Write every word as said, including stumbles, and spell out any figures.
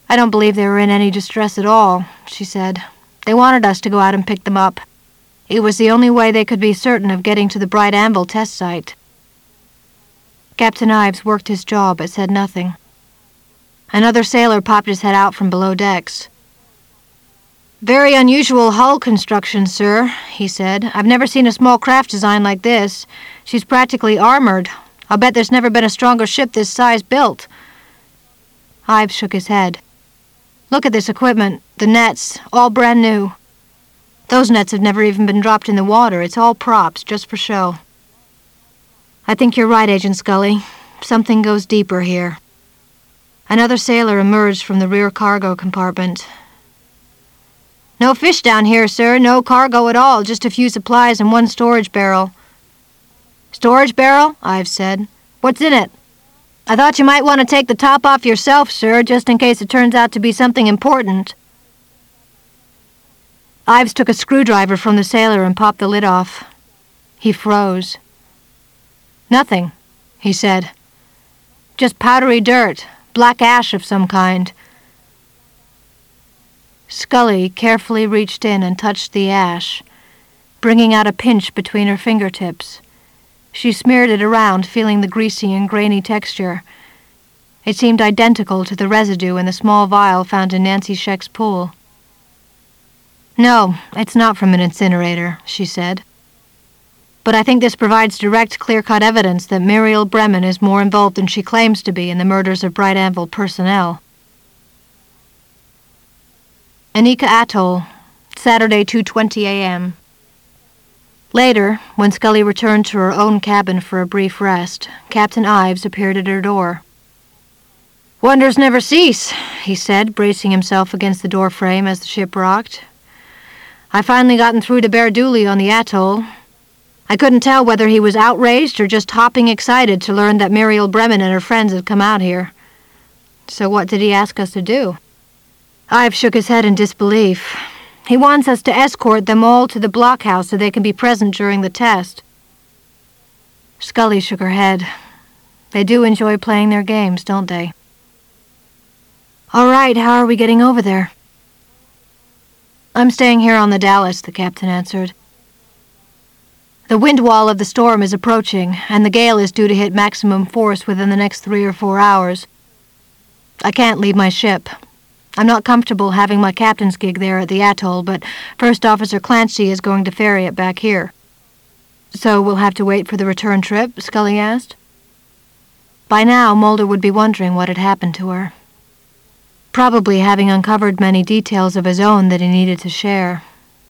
"I don't believe they were in any distress at all," she said. "They wanted us to go out and pick them up. It was the only way they could be certain of getting to the Bright Anvil test site." Captain Ives worked his jaw but said nothing. Another sailor popped his head out from below decks. "Very unusual hull construction, sir," he said. "I've never seen a small craft designed like this. She's practically armored. I'll bet there's never been a stronger ship this size built." Ives shook his head. "Look at this equipment, the nets, all brand new. Those nets have never even been dropped in the water. It's all props, just for show." "I think you're right, Agent Scully. Something goes deeper here." Another sailor emerged from the rear cargo compartment. "No fish down here, sir. No cargo at all. Just a few supplies and one storage barrel." "Storage barrel?" Ives said. "What's in it?" "I thought you might want to take the top off yourself, sir, just in case it turns out to be something important." Ives took a screwdriver from the sailor and popped the lid off. He froze. "Nothing," he said. "Just powdery dirt, black ash of some kind." Scully carefully reached in and touched the ash, bringing out a pinch between her fingertips. She smeared it around, feeling the greasy and grainy texture. It seemed identical to the residue in the small vial found in Nancy Scheck's pool. "No, it's not from an incinerator," she said. "But I think this provides direct, clear-cut evidence that Muriel Bremen is more involved than she claims to be in the murders of Bright Anvil personnel." Anika Atoll, Saturday, two twenty a m Later, when Scully returned to her own cabin for a brief rest, Captain Ives appeared at her door. "Wonders never cease," he said, bracing himself against the door frame as the ship rocked. "I finally gotten through to Bear Dooley on the atoll. I couldn't tell whether he was outraged or just hopping excited to learn that Muriel Bremen and her friends had come out here." "So what did he ask us to do?" Ives shook his head in disbelief. "He wants us to escort them all to the blockhouse so they can be present during the test." Scully shook her head. "They do enjoy playing their games, don't they?" "All right, how are we getting over there?" "I'm staying here on the Dallas," the captain answered. "The wind wall of the storm is approaching, and the gale is due to hit maximum force within the next three or four hours. I can't leave my ship. I'm not comfortable having my captain's gig there at the atoll, but First Officer Clancy is going to ferry it back here." "So we'll have to wait for the return trip?" Scully asked. By now, Mulder would be wondering what had happened to her. Probably having uncovered many details of his own that he needed to share.